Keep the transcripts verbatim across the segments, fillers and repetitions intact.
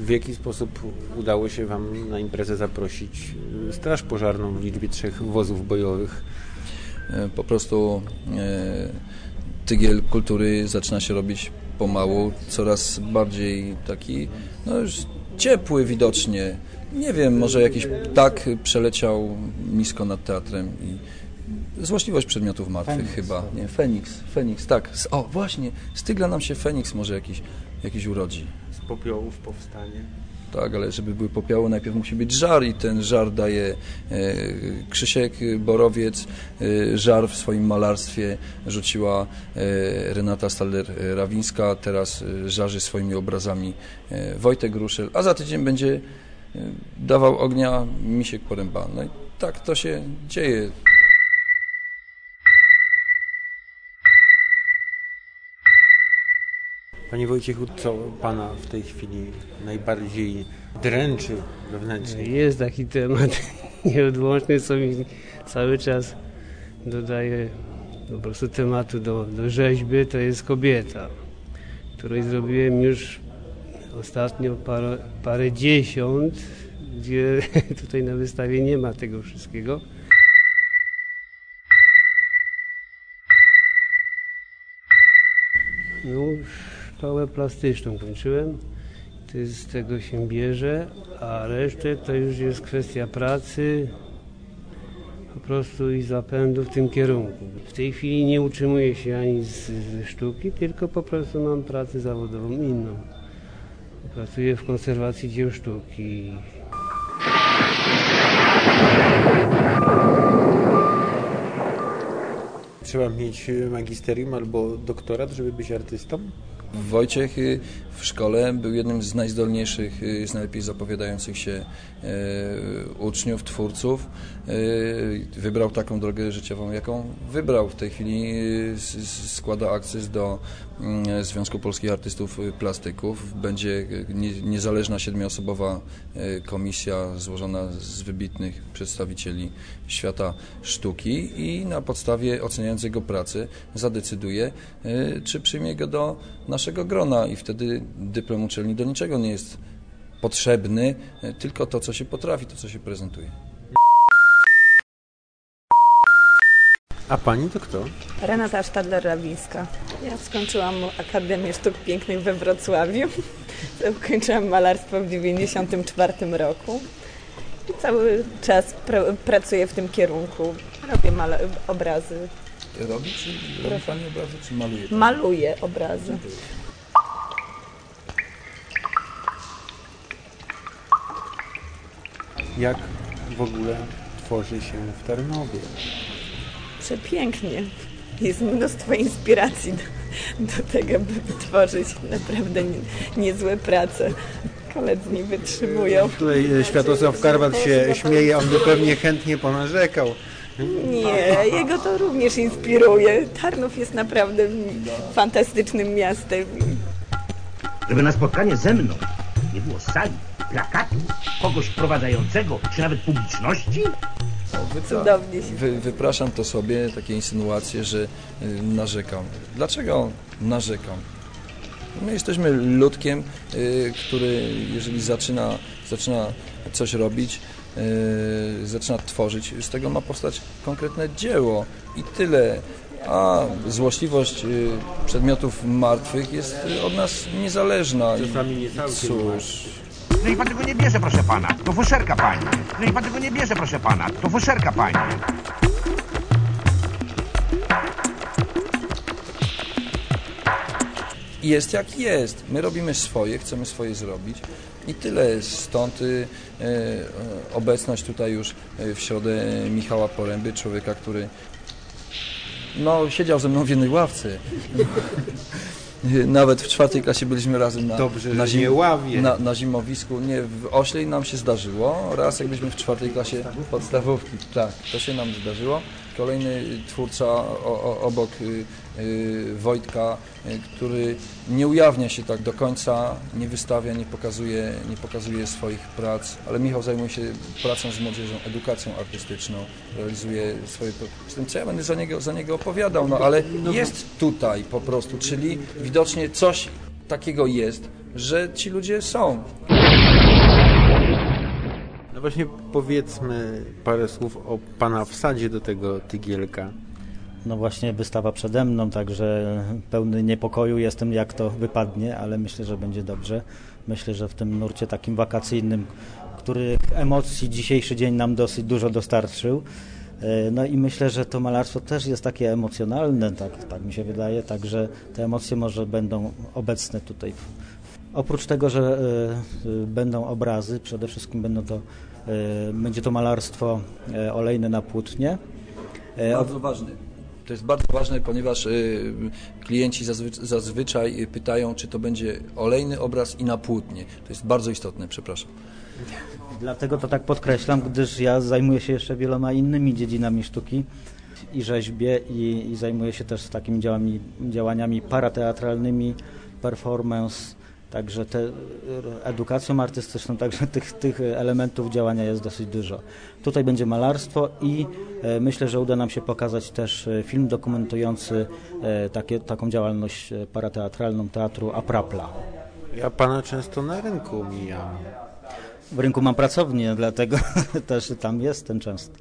W jaki sposób udało się Wam na imprezę zaprosić straż pożarną w liczbie trzech wozów bojowych? Po prostu tygiel kultury zaczyna się robić pomału, coraz bardziej taki, no już ciepły widocznie. Nie wiem, może jakiś ptak przeleciał nisko nad teatrem i złośliwość przedmiotów martwych Feniks, chyba. Nie, Feniks, Feniks, tak. O, właśnie, z tygla nam się Feniks może jakiś, jakiś urodzi. Z popiołów powstanie. Tak, ale żeby były popioły, najpierw musi być żar i ten żar daje e, Krzysiek Borowiec, e, żar w swoim malarstwie rzuciła e, Renata Stalder-Rawińska, teraz e, żarzy swoimi obrazami e, Wojtek Ruszel, a za tydzień będzie e, dawał ognia Misiek Poręba. No i tak to się dzieje. Panie Wojciechu, co Pana w tej chwili najbardziej dręczy wewnętrznie? Jest taki temat nieodłączny, co mi cały czas dodaje po prostu tematu do, do rzeźby, to jest kobieta, której zrobiłem już ostatnio parę, parę dziesiąt, gdzie tutaj na wystawie nie ma tego wszystkiego. No, szkołę plastyczną kończyłem, to z tego się bierze, a resztę to już jest kwestia pracy po prostu i zapędu w tym kierunku. W tej chwili nie utrzymuję się ani z, ze sztuki, tylko po prostu mam pracę zawodową inną. Pracuję w konserwacji dzieł sztuki. Trzeba mieć magisterium albo doktorat, żeby być artystą? Wojciech w szkole był jednym z najzdolniejszych, z najlepiej zapowiadających się uczniów, twórców. Wybrał taką drogę życiową, jaką wybrał. W tej chwili składa akces do Związku Polskich Artystów Plastyków. Będzie niezależna siedmioosobowa komisja złożona z wybitnych przedstawicieli świata sztuki i na podstawie oceniając jego pracę zadecyduje, czy przyjmie go do naszego grona i wtedy dyplom uczelni do niczego nie jest potrzebny, tylko to, co się potrafi, to, co się prezentuje. A pani to kto? Renata Stadler-Rawińska. Ja skończyłam Akademię Sztuk Pięknych we Wrocławiu. Ukończyłam malarstwo w dziewięćdziesiątym czwartym roku. I cały czas pr- pracuję w tym kierunku. Robię mal- obrazy. Robi, czy robi pani obrazy, czy maluje? Maluję obrazy. Jak w ogóle tworzy się w Tarnowie? Przepięknie. Jest mnóstwo inspiracji do, do tego, by tworzyć naprawdę nie, niezłe prace. Koledzy nie wytrzymują. Tutaj Światosław Karwat się śmieje, on by pewnie chętnie ponarzekał. Nie, jego to również inspiruje. Tarnów jest naprawdę fantastycznym miastem. Żeby na spotkanie ze mną nie było sali, plakatu, kogoś wprowadzającego, czy nawet publiczności? Cudownie się. Wy, wypraszam to sobie, takie insynuacje, że y, narzekam. Dlaczego narzekam? My jesteśmy ludkiem, y, który jeżeli zaczyna, zaczyna coś robić, y, zaczyna tworzyć, z tego ma powstać konkretne dzieło i tyle. A złośliwość y, przedmiotów martwych jest y, od nas niezależna. Czasami nie całkiem. Cóż... No i pan tego nie bierze, proszę pana. To fuszerka pani. No i pan tego nie bierze, proszę pana. To fuszerka pani. Jest jak jest. My robimy swoje, chcemy swoje zrobić i tyle. Stąd y, y, obecność tutaj już w środę Michała Poręby, człowieka, który no, siedział ze mną w jednej ławce. Nawet w czwartej klasie byliśmy razem na, Dobrze, na, zim, nie na, na zimowisku. Nie, w Oślej nam się zdarzyło. Raz jak byliśmy w czwartej klasie podstawówki. Tak, to się nam zdarzyło. Kolejny twórca o, o, obok y, y, Wojtka, y, który nie ujawnia się tak do końca, nie wystawia, nie pokazuje, nie pokazuje swoich prac, ale Michał zajmuje się pracą z młodzieżą, edukacją artystyczną, realizuje swoje... Z tym, co ja będę za niego, za niego opowiadał, no ale jest tutaj po prostu, czyli widocznie coś takiego jest, że ci ludzie są. No właśnie powiedzmy parę słów o pana wsadzie do tego tygielka. No właśnie wystawa przede mną, także pełny niepokoju jestem, jak to wypadnie, ale myślę, że będzie dobrze. Myślę, że w tym nurcie takim wakacyjnym, który emocji dzisiejszy dzień nam dosyć dużo dostarczył. No i myślę, że to malarstwo też jest takie emocjonalne, tak, tak mi się wydaje, także te emocje może będą obecne tutaj. Oprócz tego, że y, będą obrazy, przede wszystkim będą to, y, będzie to malarstwo y, olejne na płótnie. Bardzo ważne. To jest bardzo ważne, ponieważ y, klienci zazwy- zazwyczaj pytają, czy to będzie olejny obraz i na płótnie. To jest bardzo istotne, przepraszam. Dlatego to tak podkreślam, gdyż ja zajmuję się jeszcze wieloma innymi dziedzinami sztuki i rzeźbię i, i zajmuję się też takimi działami, działaniami parateatralnymi, performance, także te, edukacją artystyczną, także tych, tych elementów działania jest dosyć dużo. Tutaj będzie malarstwo i e, myślę, że uda nam się pokazać też film dokumentujący e, takie, taką działalność parateatralną teatru Aprapla. Ja pana często na rynku mijam. W rynku mam pracownię, dlatego też tam jestem często.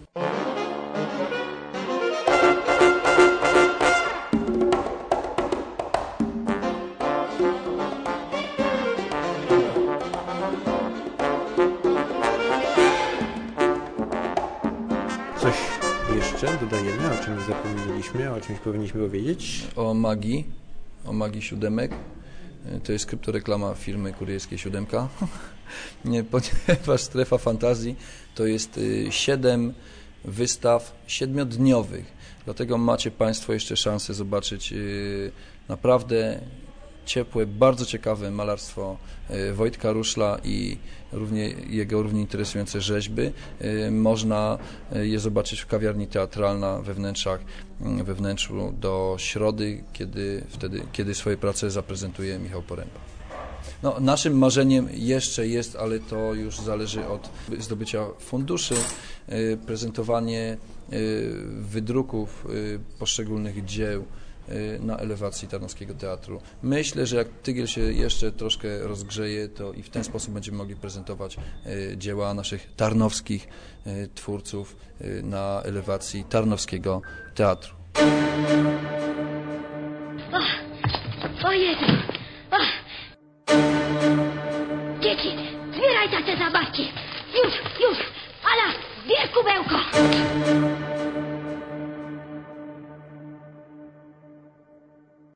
Coś jeszcze dodajemy, o czymś zapomnieliśmy, o czymś powinniśmy powiedzieć? O magii, o magii siódemek. To jest kryptoreklama firmy Kurierskiej Siódemka, nie, ponieważ Strefa Fantazji to jest siedem wystaw siedmiodniowych, dlatego macie Państwo jeszcze szansę zobaczyć naprawdę ciepłe, bardzo ciekawe malarstwo Wojtka Ruszla i równie, jego równie interesujące rzeźby. Można je zobaczyć w kawiarni Teatralna we wnętrzach, we wnętrzu do środy, kiedy, wtedy, kiedy swoje prace zaprezentuje Michał Poręba. No, naszym marzeniem jeszcze jest, ale to już zależy od zdobycia funduszy, prezentowanie wydruków poszczególnych dzieł na elewacji Tarnowskiego Teatru. Myślę, że jak tygiel się jeszcze troszkę rozgrzeje, to i w ten sposób będziemy mogli prezentować dzieła naszych tarnowskich twórców na elewacji Tarnowskiego Teatru. O, o Jezu! O. Dzieci, zbieraj te zabawki! Już, już! Ala, zbierz kubełko!